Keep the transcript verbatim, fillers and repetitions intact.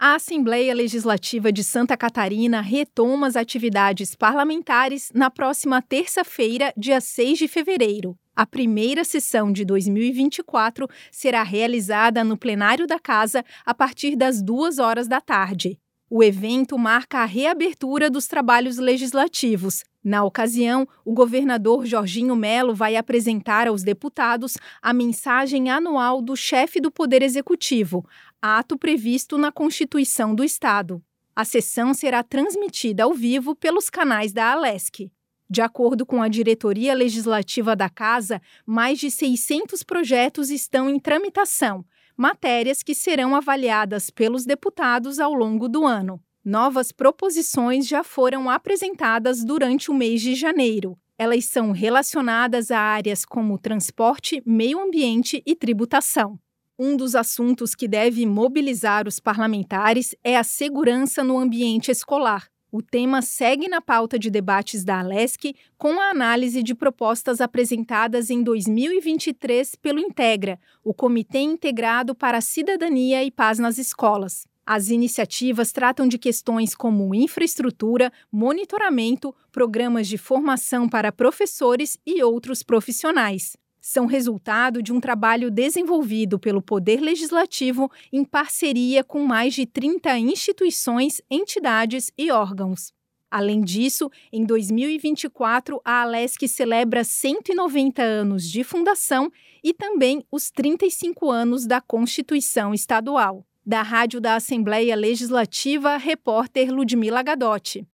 A Assembleia Legislativa de Santa Catarina retoma as atividades parlamentares na próxima terça-feira, dia seis de fevereiro. A primeira sessão de dois mil e vinte e quatro será realizada no plenário da Casa a partir das duas horas da tarde. O evento marca a reabertura dos trabalhos legislativos. Na ocasião, o governador Jorginho Melo vai apresentar aos deputados a mensagem anual do chefe do Poder Executivo, ato previsto na Constituição do Estado. A sessão será transmitida ao vivo pelos canais da Alesc. De acordo com a diretoria legislativa da Casa, mais de seiscentos projetos estão em tramitação, matérias que serão avaliadas pelos deputados ao longo do ano. Novas proposições já foram apresentadas durante o mês de janeiro. Elas são relacionadas a áreas como transporte, meio ambiente e tributação. Um dos assuntos que deve mobilizar os parlamentares é a segurança no ambiente escolar. O tema segue na pauta de debates da Alesc com a análise de propostas apresentadas em dois mil e vinte e três pelo Integra, o Comitê Integrado para a Cidadania e Paz nas Escolas. As iniciativas tratam de questões como infraestrutura, monitoramento, programas de formação para professores e outros profissionais. São resultado de um trabalho desenvolvido pelo Poder Legislativo em parceria com mais de trinta instituições, entidades e órgãos. Além disso, em dois mil e vinte e quatro, a Alesc celebra cento e noventa anos de fundação e também os trinta e cinco anos da Constituição Estadual. Da Rádio da Assembleia Legislativa, repórter Ludmila Gadotti.